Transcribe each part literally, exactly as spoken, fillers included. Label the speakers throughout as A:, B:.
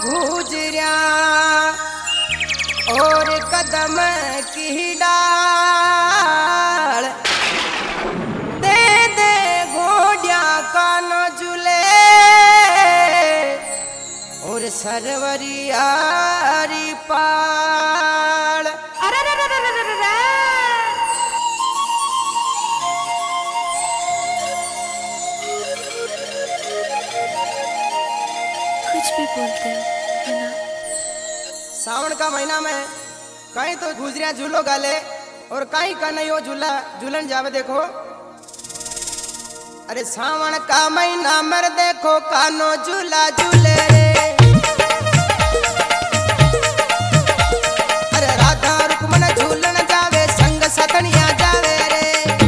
A: गुजरिया और कदम की डाल दे दे घोड़िया कानो झूले और सरवरियारी पाल।
B: अरे रे रे रे रे रे रे। कुछ भी बोलते हैं है ना।
A: सावन का महीना में कहीं तो गुजरिया झूलो गाले और कहीं का नहीं हो झूला झूलन जावे देखो। अरे सावन का महीना मर देखो कानो झूला झूले रे। अरे राधा रुक्मन झूलन जावे संग सतनिया जावे रे।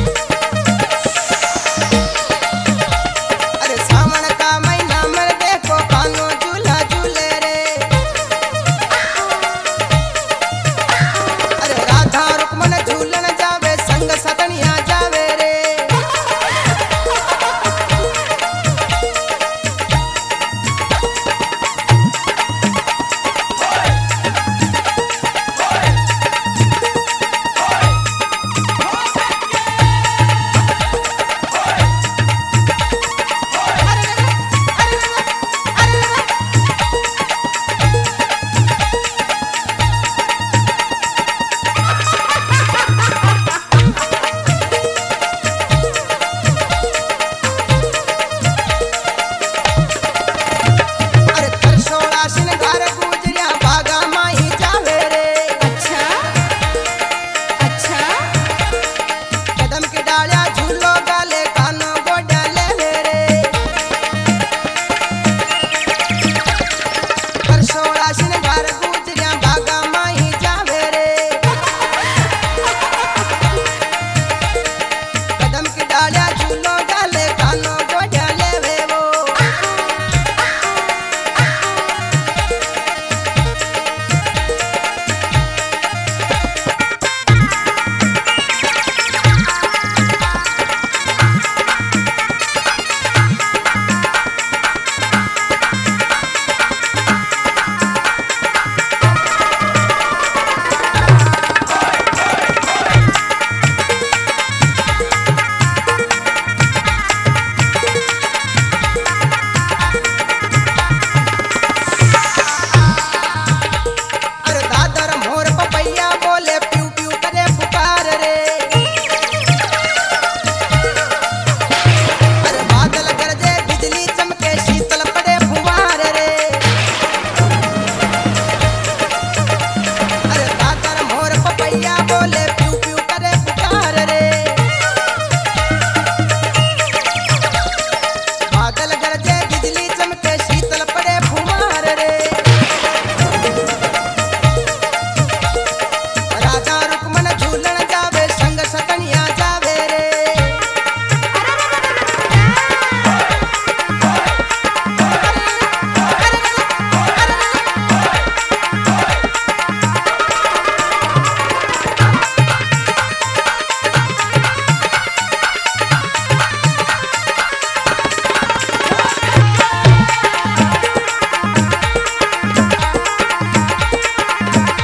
A: अरे सावन का महीना मर देखो कानो झूला झूले रे। अरे राधा रुक्मन झूलन जावे संग सतनिया जावे रे।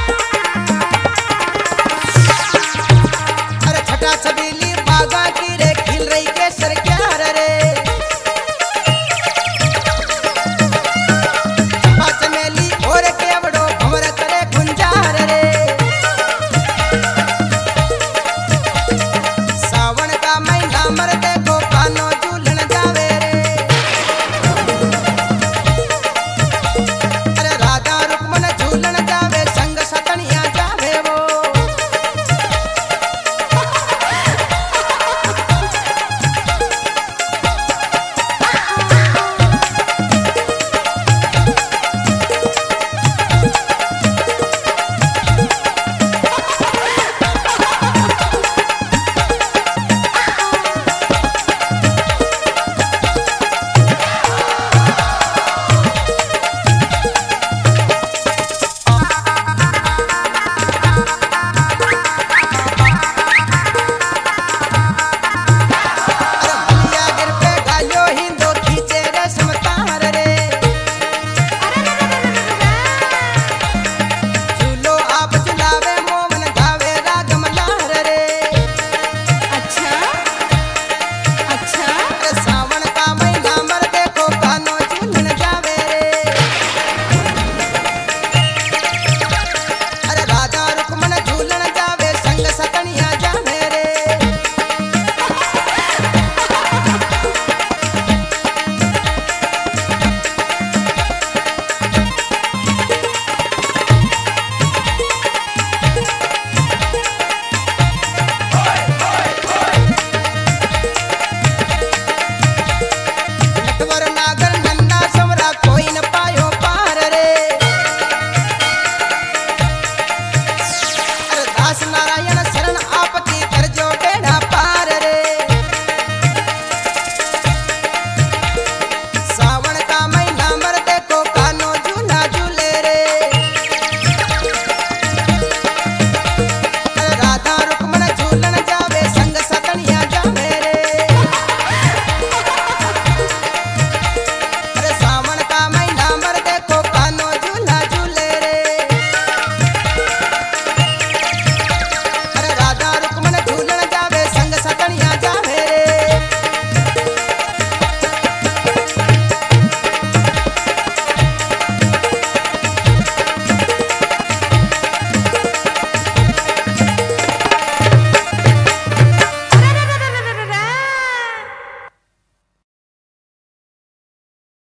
A: छबीली बागा की रे